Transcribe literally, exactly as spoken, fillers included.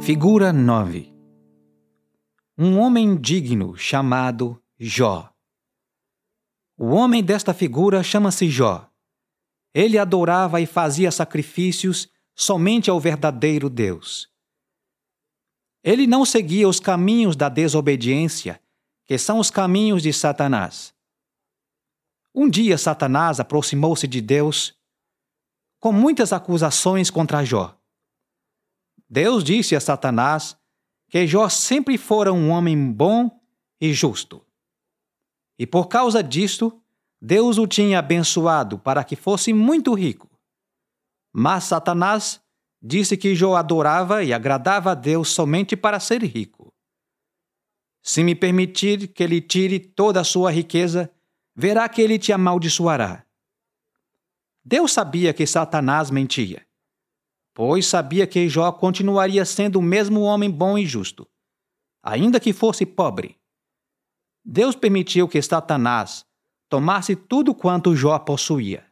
Figura nove. Um homem digno chamado Jó. O homem desta figura chama-se Jó. Ele adorava e fazia sacrifícios somente ao verdadeiro Deus. Ele não seguia os caminhos da desobediência, que são os caminhos de Satanás. Um dia Satanás aproximou-se de Deus com muitas acusações contra Jó. Deus disse a Satanás que Jó sempre fora um homem bom e justo. E por causa disto, Deus o tinha abençoado para que fosse muito rico. Mas Satanás disse que Jó adorava e agradava a Deus somente para ser rico. Se me permitir que ele tire toda a sua riqueza, verá que ele te amaldiçoará. Deus sabia que Satanás mentia, pois sabia que Jó continuaria sendo o mesmo homem bom e justo, ainda que fosse pobre. Deus permitiu que Satanás tomasse tudo quanto Jó possuía.